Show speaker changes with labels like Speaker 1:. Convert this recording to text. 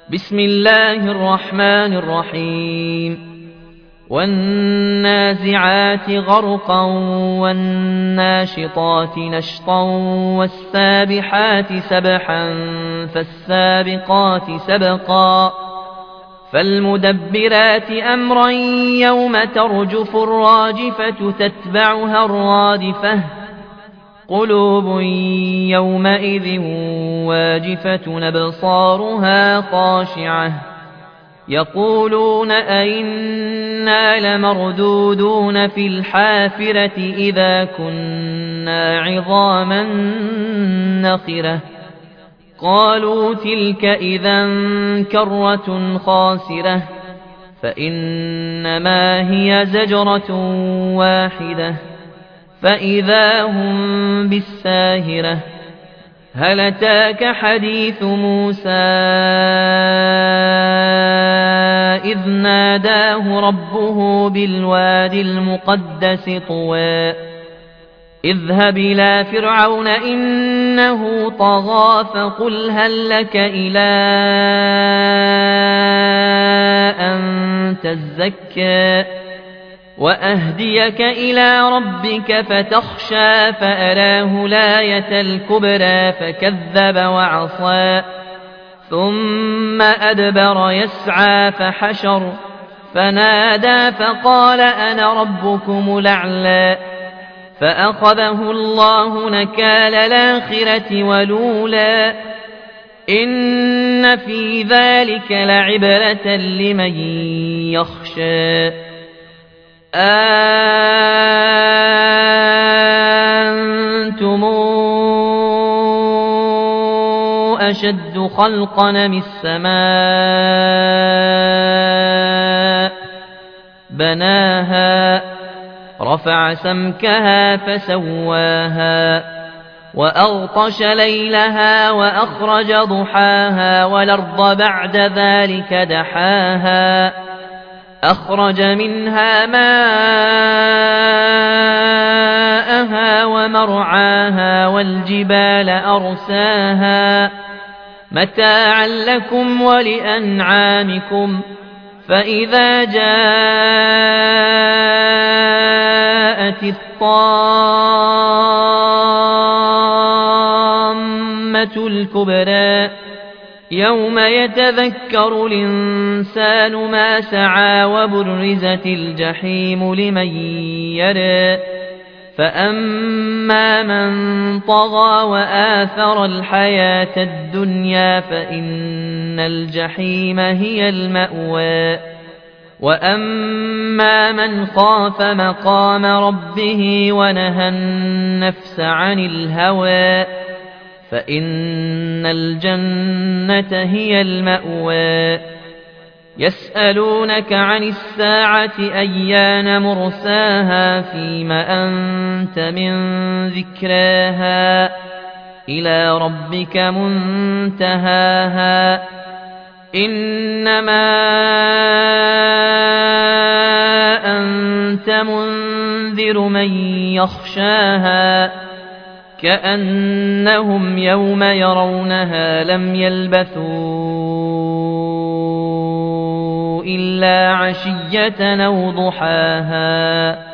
Speaker 1: بسم الله الرحمن الرحيم والنازعات غرقا والناشطات نشطا والسابحات سبحا فالسابقات سبقا فالمدبرات أمرا يوم ترجف الراجفة تتبعها الرادفة قلوب يومئذ واجفة أبصارها خاشعة يقولون أئنا لمردودون في الحافرة إذا كنا عظاما نخرة قالوا تلك إذا كرة خاسرة فإنما هي زجرة واحدة فإذا هم بالساهرة هل أتاك حديث موسى إذ ناداه ربه بالوادي المقدس طوى اذهب إلى فرعون إنه طغى فقل هل لك إلى أن تزكى وأهديك إلى ربك فتخشى فأراه الآية الكبرى فكذب وعصى ثم أدبر يسعى فحشر فنادى فقال أنا ربكم الأعلى فأخذه الله نكال الآخرة والأولى إن في ذلك لعبرة لمن يخشى أنتم أشد خلقا من السماء بناها رفع سمكها فسواها وأغطش ليلها وأخرج ضحاها والأرض بعد ذلك دحاها أخرج منها ماءها ومرعاها والجبال أرساها متاعا لكم ولأنعامكم فإذا جاءت الطامة الكبرى يوم يتذكر الإنسان ما سعى وبرزت الجحيم لمن يرى فأما من طغى وآثر الحياة الدنيا فإن الجحيم هي المأوى وأما من خاف مقام ربه ونهى النفس عن الهوى فإن الجنة هي المأوى يسألونك عن الساعة أيان مرساها فيم أنت من ذكراها إلى ربك منتهاها إنما أنت منذر من يخشاها كأنهم يوم يرونها لم يلبثوا إلا عشية أو ضحاها